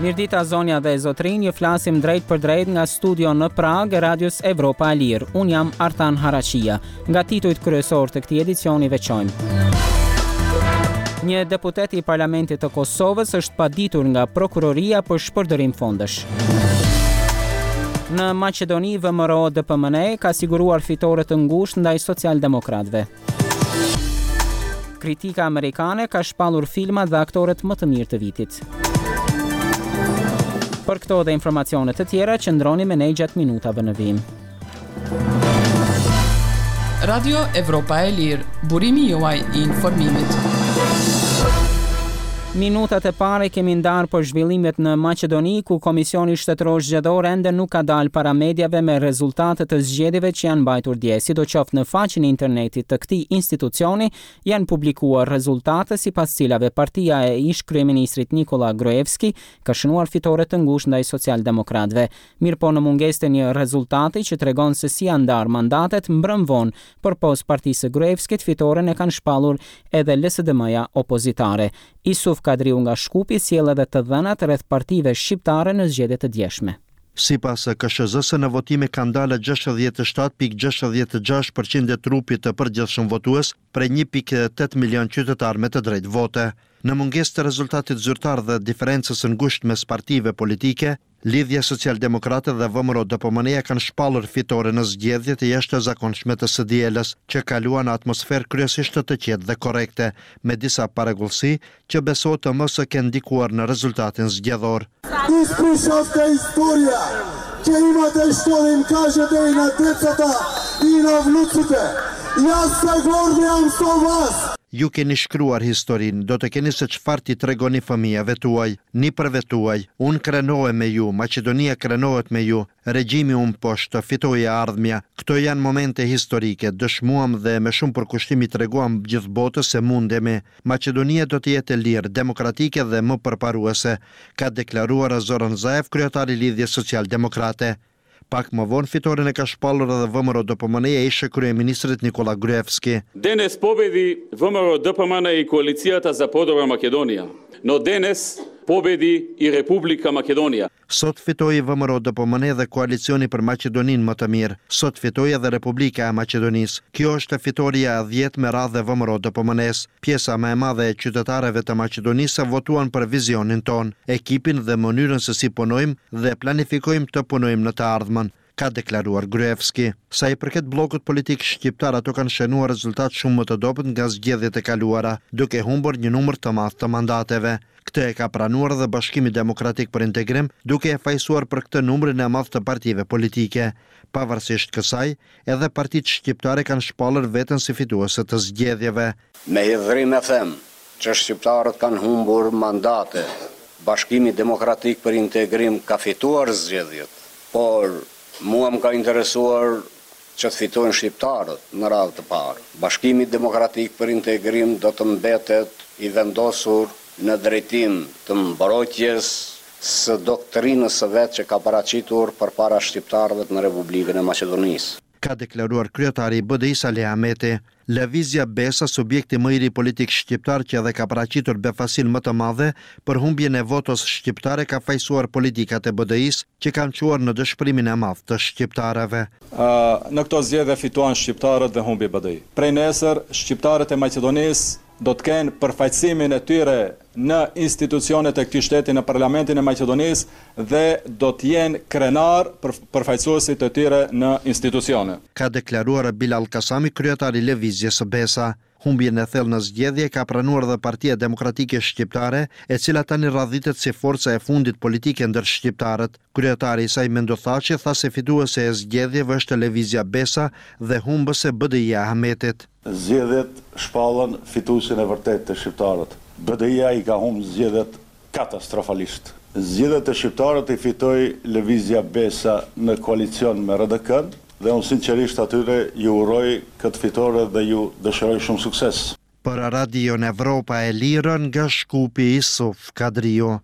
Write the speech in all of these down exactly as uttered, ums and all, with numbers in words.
Mirdita zonja dhe zotrin, ju flasim drejt për drejt nga studio në Prag e Radios Evropa e Lirë. Unë jam Artan Harachia. Nga titujt kryesor të këtij edicioni veçojmë. Një deputet i Parlamentit të Kosovës është paditur nga prokuroria për shpërdorim fondesh. Në Maqedoni, V M R O D P M N E ka siguruar fitore të ngushtë ndaj socialdemokratëve. Kritika amerikane ka shpallur filmat dhe aktorët më të mirë të vitit. Për këto dhe informacionet të tjera, qëndroni me ne gjatë minutave në vim. Radio Evropa e Lirë, burimi juaj i informimit. Minutat e pare kemi ndarë për zhvillimet në Maqedoni, ku Komisioni Shtetëror Zgjedhor ende nuk ka dalë para medjave me rezultatet të zgjedhjeve që janë mbajtur dje. Sidoqoftë në faqen e internetit të këtij institucioni janë publikuar rezultate sipas cilave partia e ish kryeministrit Nikola Gruevski ka shënuar fitore të ngushtë ndaj socialdemokratëve. Mirpo në mungesë të një rezultati që tregon se si janë ndarë mandatet, mbrëm vonë përpos partisë së Gruevskit fitoren e kanë shpallur edhe L S D M-ja opozitare. Isuf Kadriu nga Shkupi sjell edhe të dhënat rreth partive shqiptare në zgjedhjet e djeshme. Sipas K S Z-s në votime kanë dalë gjashtëdhjetë e shtatë pikë gjashtëdhjetë e gjashtë përqind e trupit të përgjithshëm votues për një pikë tetë milion qytetar me të drejtë vote. Në mungesë të rezultatit zyrtar dhe diferencës së ngushtë mes partive politike, Lidhja Socialdemokrate dhe V M R O D P M N E kanë shpallur fitore në zgjedhjet e jashtëzakonshme të S D L-s, që kaluan në atmosferë kryesisht të qetë dhe korrekte, me disa paragullsi që besohet të mos e kenë ndikuar në rezultatin zgjedhor. Ispričavska istorija që ima të shtorim kažete i na decata i na vnucite. Ja se gordi jam so vas. Ju keni shkruar historinë, do të keni se çfarë ti tregoni fëmijëve tuaj, nipërve tuaj. Unë krenohem me ju, Maqedonia krenohet me ju, regjimi unë poshtë, fitoi ardhmja. Këto janë momente historike, dëshmuam dhe me shumë përkushtimi treguam gjithë botës se mundemi. Maqedonia do të jetë e lirë, demokratike dhe më përparuese, ka deklaruar Zoran Zaev, kryetari i Lidhjes Socialdemokrate. Pak më vonë fitoren e ka shpallur edhe V M R O D P M N E e ish kryeministrit Nikola Gruevski. Danes pobedi V M R O D P M N E i koalicijata za Podora Makedonija. No danes pobedi i Republika Makedonia. Sot fitoi V M R O D P M N E dhe koalicioni për Maqedoninë më të mirë. Sot fitoi edhe Republika e Maqedonisë. Kjo është fitoria e dhjetë me radhë e V M R O D P M N E-s. Pjesa më e madhe e qytetarëve të Maqedonisë votuan për vizionin ton, ekipin dhe mënyrën se si punojmë dhe planifikojmë të punojmë në të ardhmen, ka deklaruar Gruevski. Sa i përket bllokut politik shqiptar, ato kanë shënuar rezultat shumë më të dobët nga zgjedhjet e kaluara, duke humbur një numër të madh të mandateve. Këtë e ka pranuar dhe Bashkimi Demokratik për Integrim, duke e fajsuar për këtë numrin e madh të partive politike. Pavarësisht kësaj, edhe partitë shqiptare kanë shpallur veten si fituese të zgjedhjeve. Me hidhrim e them që shqiptarët kanë humbur mandate, Bashkimi Demokratik për Integrim ka fituar zgjedhjet, por mua më ka interesuar që të fitojnë shqiptarët në radhë të parë. Bashkimi Demokratik për Integrim do të mbetet i vendosur në drejtim të mbrojtjes së doktrinës së vet që ka paraqitur përpara shqiptarëve në Republikën e Maqedonisë. Ka deklaruar kryetari i B D I-s Ali Ahmeti. Lëvizja Besa, subjekti më i ri politik shqiptar që edhe ka paraqitur befasin më të madhe për humbjen e votos shqiptare, ka fajsuar politikat e B D I-s që kanë çuar në dëshpërimin e madh të shqiptarëve. Uh, në këto zgjedhje fituan shqiptarët dhe humbi B D I. Prej nesër, shqiptarët e Maqedonisë do të kenë përfaqësimin e tyre në institucionet e këtij shteti, në Parlamentin e Maqedonisë, dhe do të jenë krenar për përfaqësuesit e tyre në institucione. Ka deklaruar Bilal Kasami, kryetari i lëvizjes së Besa. Humbjen e thellë në zgjedhje ka pranuar dhe Partia Demokratike Shqiptare, e cila tani radhitet si forca e fundit politike ndër shqiptarët. Kryetari i saj Mendo Thaçi tha se fituese e zgjedhjeve është lëvizja Besa dhe humbëse B D I-ja Ahmetit. Zgjedhjet shpallën fituesin e vërtet të shqiptarët. B D I-ja i ka humbë zgjedhjet katastrofalisht. Zgjedhjet e shqiptarët i fitoi lëvizja Besa në koalicion me R D K-n. Dhe unë sinqerisht atyre ju uroj këtë fitore dhe ju dëshiroj shumë sukses. Për Radion Evropa e Lirë nga Shkupi, Isuf Kadriu.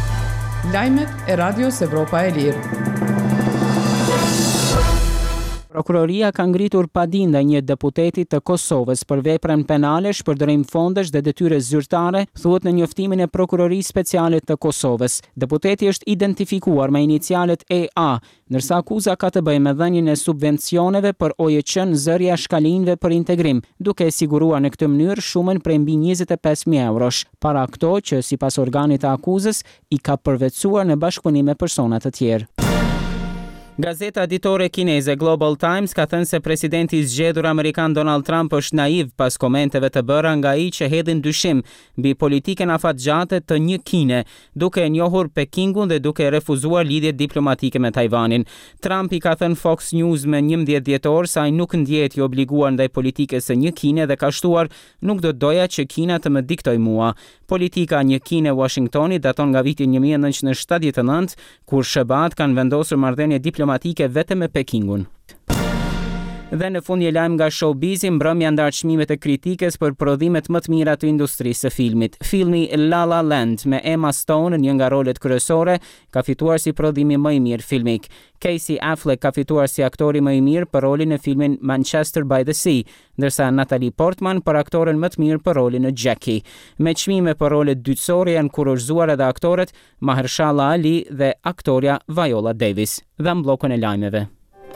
Lajmet e Radios Evropa e Lirë. Prokuroria ka ngritur padinda një deputetit të Kosovës për veprën penale, shpërdorim fondesh dhe detyre zyrtare, thuhet në njoftimin e Prokurorisë Speciale të Kosovës. Deputeti është identifikuar me inicialet E A, ndërsa akuza ka të bëjë me dhënien e subvencioneve për O J Q në zërja shkalinjve për integrim, duke e siguruar në këtë mënyrë shumën prej mbi njëzet e pesë mijë eurosh. Para këto, që sipas organit të akuzës i ka përvetësuar në bashkëpunim me persona të tjerë. Gazeta ditore kineze Global Times ka thënë se presidenti i zgjedhur amerikan Donald Trump është naiv pas komenteve të bëra nga ai që hedhin dyshim mbi politikën afatgjate të një Kine, duke e njohur Pekingun dhe duke refuzuar lidhjet diplomatike me Tajvanin. Trump i ka thënë Fox News me njëmbëdhjetë dhjetor se ai nuk ndjehet i obliguar ndaj politikës së një Kine dhe ka shtuar nuk do doja që Kina të më diktoj mua. Politika një Kine Washingtoni daton nga viti një mijë e nëntëqind e shtatëdhjetë e nëntë, kur S B A-t kanë vendosur marrëdhënie diplomatike vetëm me Pekingun. Dhe në fund një lajm nga showbizi, mbrëmja ndar çmimet e kritikës për prodhimet më të mira të industrisë së filmit. Filmi La La Land me Emma Stone në një nga rolet kryesore ka fituar si prodhimi më i mirë filmik. Casey Affleck ka fituar si aktori më i mirë për rolin në filmin Manchester by the Sea, ndërsa Natalie Portman për aktoren më të mirë për rolin në Jackie. Me çmime për rolet dytësore janë kurorzuar edhe aktorët Mahershala Ali dhe aktoria Viola Davis. Dhe në bllokun e lajmeve.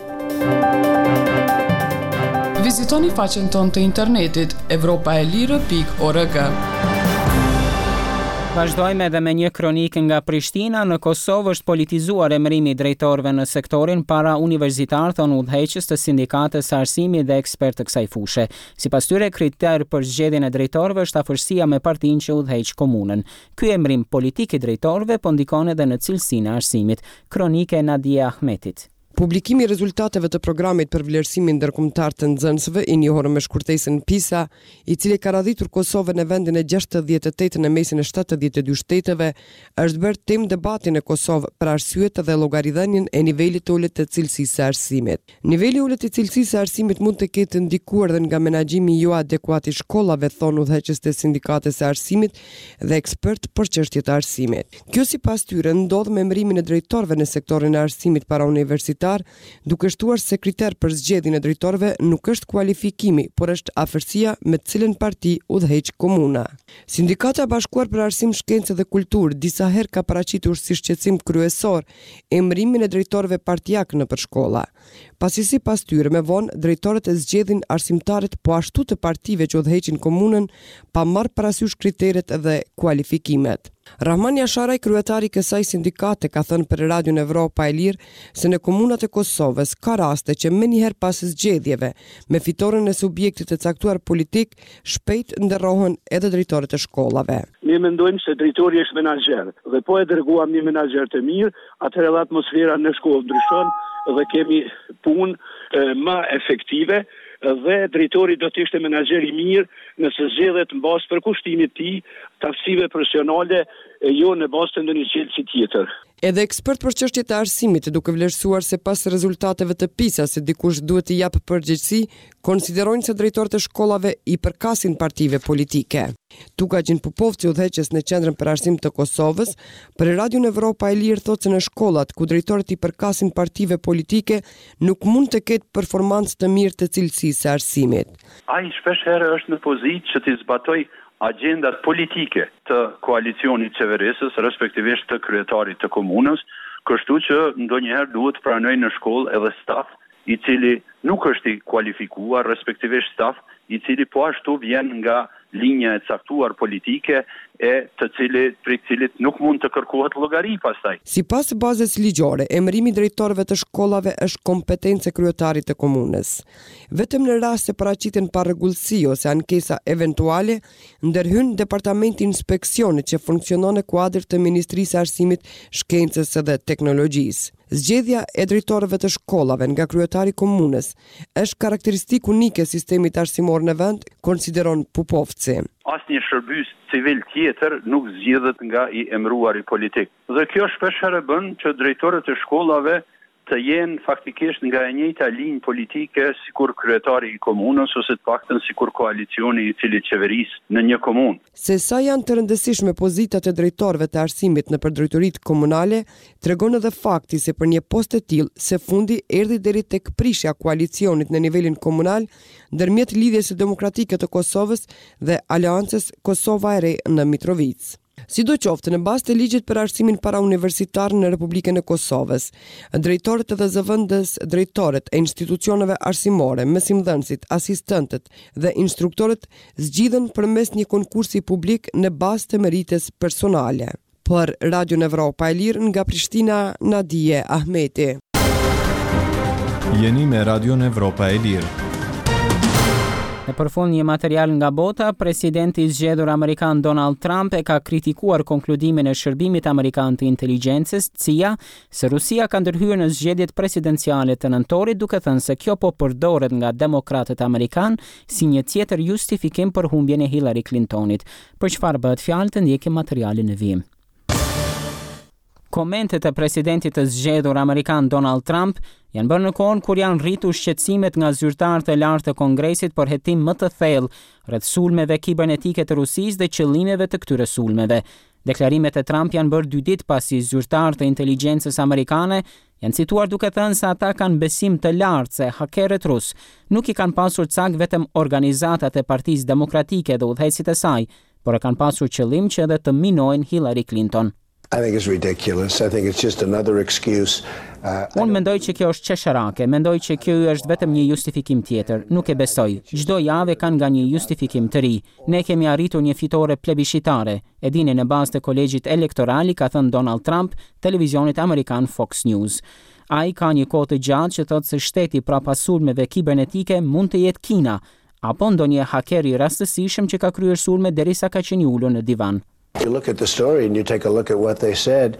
Vizitoni faqen tonë të internetit evropaelire pikë org. Vazhdojmë edhe me një kronikë nga Prishtina. Në Kosovë është politizuar emërimi i drejtorëve në sektorin para universitar, thonë udhëheqës të sindikatës së arsimit dhe ekspert të kësaj fushë. Sipas tyre, kriter për zgjedhjen e drejtorëve është afërsia me partinë që udhëheq komunën. Ky emërim politik i drejtorëve po ndikon edhe në cilësinë e arsimit. Kronika e Nadia Ahmetit. Publikimi i rezultateve të programit për vlerësimin ndërkombëtar të nxënësve i njohur me shkurtesën PISA, i cili ka radhitur Kosovën në vendin e gjashtëdhjetë e tetë në mesin e shtatëdhjetë e dy shteteve, është bërë temë debati në Kosovë për arsyet dhe llogaridhënien e nivelit të ulët të cilësisë së arsimit. Niveli i ulët të cilësisë së arsimit mund të ketë ndikuar edhe nga menaxhimi jo adekuat i shkollave, thonë udhëheqës të sindikatës së arsimit dhe ekspert për çështjet e arsimit. Kjo sipas tyre ndodh me emërimin e drejtorëve në sektorin e arsimit para universitar, duke shtuar se kriter për zgjedhjen e drejtorëve nuk është kualifikimi, por është afërsia me të cilën parti udhëheq komuna. Sindikata e Bashkuar për Arsim, Shkencë dhe Kulturë disa herë ka paraqitur si shqetësim kryesor emërimin e drejtorëve partijak nëpër shkolla. Pasi sipas tyre me vonë drejtorët e zgjedhin arsimtarët po ashtu të partive që udhëheqin komunën pa marrë parasysh kriteret dhe kualifikimet. Rahman Jasharaj, kryetari i kësaj sindikate, ka thënë për Radion Evropa e Lirë se në komunat e Kosovës ka raste që menjëherë pas zgjedhjeve me fitoren e subjektit të caktuar politik shpejt ndërrohen edhe drejtorët e shkollave. Ne mendojmë se drejtori është menaxher dhe po e dërguam një menaxher të mirë, atëherë edhe atmosfera në shkollë ndryshon dhe kemi punë më efektive dhe drejtori do të ishte menaxher i mirë nëse zgjedhet mbas përkushtimit të tij të aftësive profesionale, jo në bazë të ndonjë cilësi tjetër. Edhe ekspert për çështjet e arsimit, duke vlerësuar se pas rezultateve të PISA se dikush duhet të japë përgjegjësi, konsiderojnë se drejtorët e shkollave i përkasin partive politike. Tukagjin Pupovci, udhëheqës në Qendrën për Arsim të Kosovës, për Radion Evropa e Lirë thotë se në shkollat ku drejtorët i përkasin partive politike nuk mund të ketë performancë të mirë të cilësisë së arsimit. Ai shpesh herë është në pozitë që të zbatoj agendat politike të koalicionit qeverisës, respektivisht të kryetarit të komunës, kështu që ndonjëherë duhet pranoj në shkollë edhe staf i cili nuk është i kualifikuar, respektivisht staf i cili po ashtu vjen nga linja e caktuar politike e të cilit, për cilit nuk mund të kërkohet llogari pastaj. Sipas bazës ligjore, emërimi i drejtorëve të shkollave është kompetencë e kryetarit të komunës. Vetëm në rast se paraqiten parregullsi ose ankesa eventuale, ndërhyn Departamenti i Inspeksionit që funksionon në kuadër të Ministrisë së Arsimit, Shkencës dhe Teknologjisë. Zgjedhja e drejtorëve të shkollave nga kryetari i komunës është karakteristikë unike e sistemit arsimor në vend, konsideron Pupovci. Asnjë shërbys civil tjetër nuk zgjedhet nga i emëruari politik. Dhe kjo shpesh herë bën që drejtorët e shkollave të jenë faktikisht nga e njëjta linjë politike sikur kryetari i komunës ose të paktën sikur koalicioni i cili qeveris në një komunë. Se sa janë të rëndësishme pozitat e drejtorëve të arsimit në përdrejtoritë komunale, tregon edhe fakti se për një post të tillë se fundi erdhi deri tek prishja koalicionit në nivelin komunal ndërmjet Lidhjes së Demokratike të Kosovës dhe Aleancës Kosova e Re në Mitrovic. Sidoqoftë, në bazë të ligjit për arsimin parauniversitar në Republikën e Kosovës, drejtorët dhe zëvendës drejtorët e institucioneve arsimore, mësimdhënësit, asistentët dhe instruktorët zgjidhen përmes një konkursi publik në bazë të merites personale. Për Radio Evropa e Lirë nga Prishtina, Nadije Ahmeti. Jeni me Radio Evropa e Lirë. Në përfund një material nga bota, presidenti i zgjedhur amerikan Donald Trump e ka kritikuar konkludimin e Shërbimit Amerikan të Inteligjencës, C I A, se Rusia ka ndërhyrë në zgjedhjet presidenciale të nëntorit, duke thënë se kjo po përdoret nga demokratët amerikan si një tjetër justifikim për humbjen e Hillary Clintonit. Për çfarë bëhet fjalë, të ndjekim materialin në vijim. Komentet e presidentit të zgjedhur amerikan Donald Trump janë bërë në kohën kur janë rritur shqetësimet nga zyrtarët e lartë të Kongresit për hetim më të thellë rreth sulmeve kibernetike të Rusisë dhe qëllimeve të këtyre sulmeve. Deklarimet e Trump janë bërë dy ditë pasi zyrtarët e inteligjencës amerikane janë cituar duke thënë se ata kanë besim të lartë se hakerët rus nuk i kanë pasur cak vetëm organizatat e Partisë Demokratike dhe udhëheqësit e saj, por e kanë pasur qëllim që edhe të minojnë Hillary Clinton. I think it's ridiculous. I think it's just another excuse. Uh, Unë mendoj që kjo është qesharake, mendoj që kjo është vetëm një justifikim tjetër, nuk e besoj. Çdo javë kanë nga një justifikim të ri. Ne kemi arritur një fitore plebiscitare. E dini në bazë të kolegjit elektoral, ka thënë Donald Trump televizionit amerikan Fox News. Ai ka një kohë të gjatë që thotë se shteti prapa sulmeve kibernetike mund të jetë Kina, apo ndonjë haker i rastësishëm që ka kryer sulme derisa ka qenë ulur në divan. You look at the story and you take a look at what they said.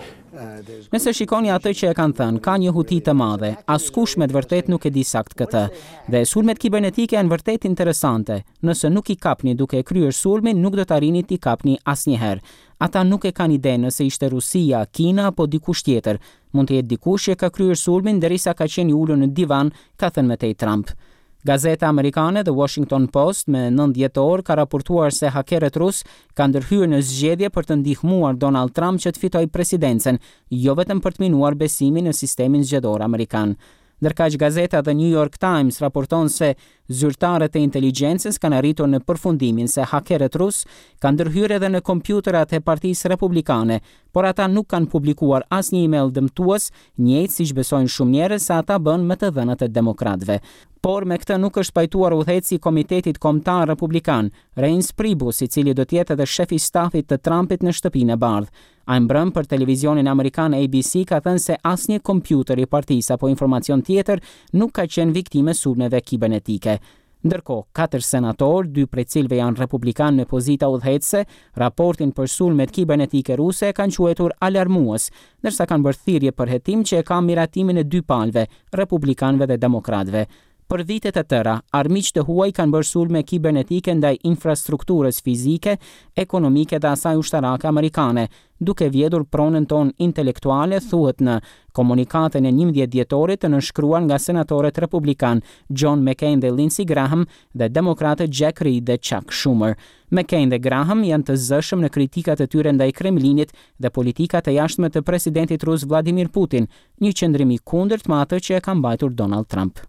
Nëse shikoni atë që e kanë thënë, ka një huti të madhe. Askush me të vërtet nuk e di sakt këtë. Dhe sulmet kibernetike janë vërtet interesante. Nëse nuk i kapni duke e kryer sulmin, nuk do të arrini t'i kapni asnjëherë. Ata nuk e kanë ide nëse ishte Rusia, Kina apo dikush tjetër. Mund të jetë dikush që ka kryer sulmin derisa ka qenë i ulur në divan, ka thënë Matej Trump. Gazeta amerikane The Washington Post me nëntëdhjetë orë ka raportuar se hakerët rus kanë ndërhyrë në zgjedhje për të ndihmuar Donald Trump që të fitojë presidencën, jo vetëm për të minuar besimin në sistemin zgjedhor amerikan. Ndërkaq gazeta The New York Times raporton se zyrtarët e inteligjencës kanë arritur në përfundimin se hakerët rus kanë ndërhyrë edhe në kompjuterat e Partisë Republikane, por ata nuk kanë publikuar asnjë email dëmtues, njëjtë siç besojnë shumë njerëz se ata bën me të dhënat e demokratëve. Por me këtë nuk është pajtuar udhëheqësi i Komitetit Kombëtar Republikan, Reince Priebus, i cili do të jetë edhe shefi i stafit të Trumpit në Shtëpinë e Bardhë. Ai mbrëm për televizionin amerikan A B C ka thënë se asnjë kompjuter i partisë apo informacion tjetër nuk ka qenë viktime sulmeve kibernetike. Ndërkohë, katër senatorë, dy prej cilëve janë republikan në pozita udhëheqëse, raportin për sulmet kibernetike ruse kanë quajtur alarmues, ndërsa kanë bërë thirrje për hetim që e ka miratimin e dy palëve, republikanëve dhe demokratëve. Për vitet e tëra, armiq të huaj kanë bërë sulme kibernetike ndaj infrastrukturës fizike, ekonomike dhe asaj ushtarake amerikane, duke vjedhur pronën tonë intelektuale, thuhet në komunikatën e njëmbëdhjetë dhjetorit të nënshkruar nga senatorët republikan John McCain dhe Lindsey Graham dhe demokratët Jack Reed dhe Chuck Schumer. McCain dhe Graham janë të zëshëm në kritikat e tyre ndaj Kremlinit dhe politikat e jashtme të presidentit rus Vladimir Putin, një qëndrim i kundërt me atë që e ka mbajtur Donald Trump.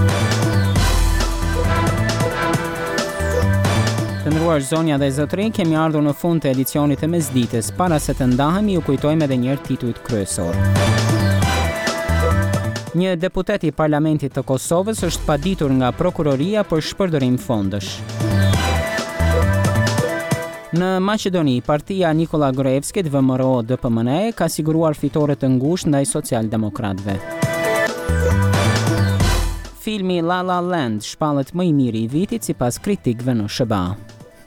Të nderuar zonja dhe zotëri, kemi ardhur në fund të edicionit të mesdites. Para se të ndahemi, ju kujtojmë edhe një herë titujt kryesor. Një deputet i Parlamentit të Kosovës është paditur nga prokuroria për shpërdorim fondesh. Në Maqedoni, partia Nikola Gruevskit V M R O D P M N E ka siguruar fitore të ngushtë ndaj socialdemokratëve. Filmi La La Land shpallet më i miri i vitit sipas kritikëve në S B A.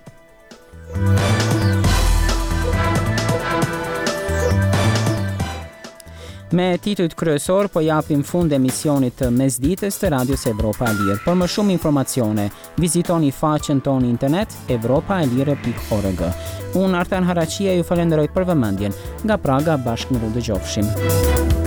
Me titujt kryesor po japim fund emisionit të mesdites të Radios Evropa e Lirë. Për më shumë informacione, vizitoni faqen tonë internet evropa e lire pikë org. Unë Artan Haraqia ju falenderoj për vëmendjen. Nga Praga bashkë në dëgjofshim.